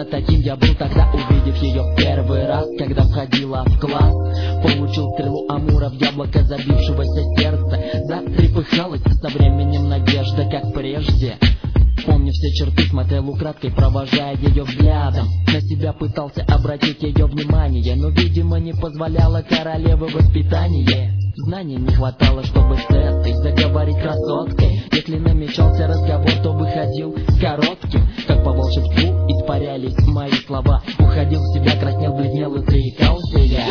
таким я был тогда, увидев ее в первый раз, когда входила в класс. Получил стрелу Амура в яблоко забившегося сердца. Затрепыхалась со временем надежда, как прежде. Помню все черты, смотрел украдкой, провожая ее взглядом. На себя пытался обратить ее внимание, но, видимо, не позволяло королевы воспитание. Знаний не хватало, чтобы с этой заговорить красоткой. Если намечался разговор, то выходил коротким. Как по волшебству испарялись мои слова. Уходил в себя, краснел, бледнел и заикался я.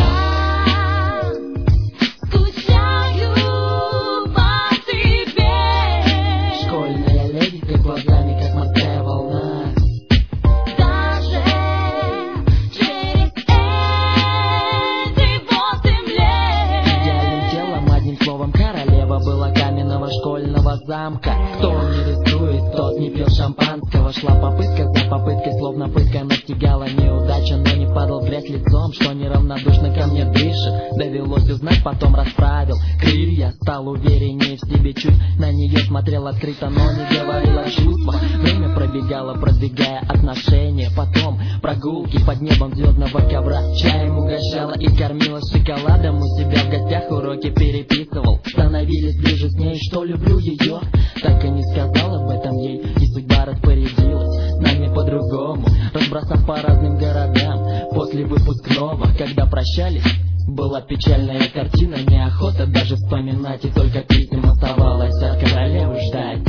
Замка. Кто не рискует, тот не пил шампанского. Шла попытка за попыткой, словно пытка настигала неудача. Но не падал в грязь лицом, что неравнодушно ко мне дышит. Довелось узнать, потом расправил крылья. Стал увереннее в себе чуть. На нее смотрел открыто, но не говорил о чувствах. Время пробегало, продвигая отношения. Потом прогулки под небом звездного ковра. Чаем угощала и кормила шоколадом. У себя в гостях уроки переписывал. Становились ближе с ней, что люблю ее. Так и не сказал об этом ей, и судьба распорядилась с нами по-другому, разбросав по разным городам. После выпускного, когда прощались, была печальная картина. Неохота даже вспоминать, и только писем оставалось от королевы ждать.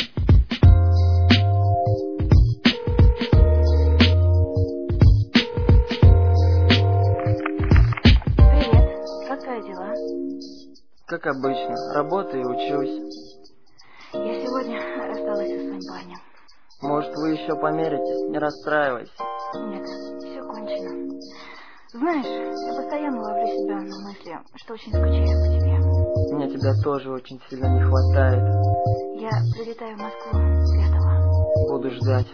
Привет, как твои дела? Как обычно, работаю и учусь. Я сегодня рассталась со своим парнем. Может, вы еще помиритесь, не расстраивайся. Нет, все кончено. Знаешь, я постоянно ловлю себя на мысли, что очень скучаю по тебе. Мне тебя тоже очень сильно не хватает. Я прилетаю в Москву 5-го. Буду ждать.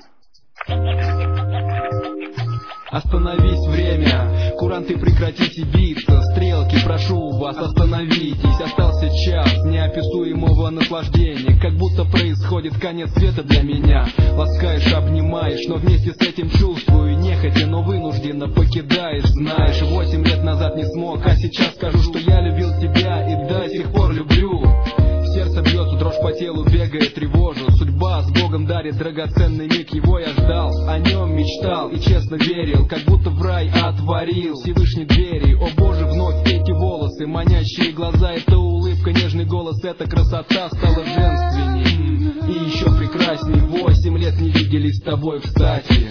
Остановись, время, куранты, прекратите биться. Стрелки, прошу вас, остановитесь. Остался час неописуемого наслаждения. Как будто происходит конец света для меня. Ласкаешь, обнимаешь, но вместе с этим чувствую нехотя, но вынужденно покидаешь. Знаешь, 8 лет назад не смог, а сейчас скажу, что я любил тебя и до сих пор люблю. Сердце бьется, дрожь по телу бегает, тревожу. Судьба с Богом дарит драгоценный миг, его я ждал, о нем мечтал и честно верил, как будто в рай отворил Всевышний двери. О боже, вновь эти волосы, манящие глаза, эта улыбка, нежный голос, эта красота стала женственней и еще прекрасней. 8 лет не виделись с тобой, кстати.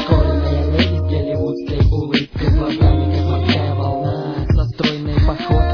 Походкой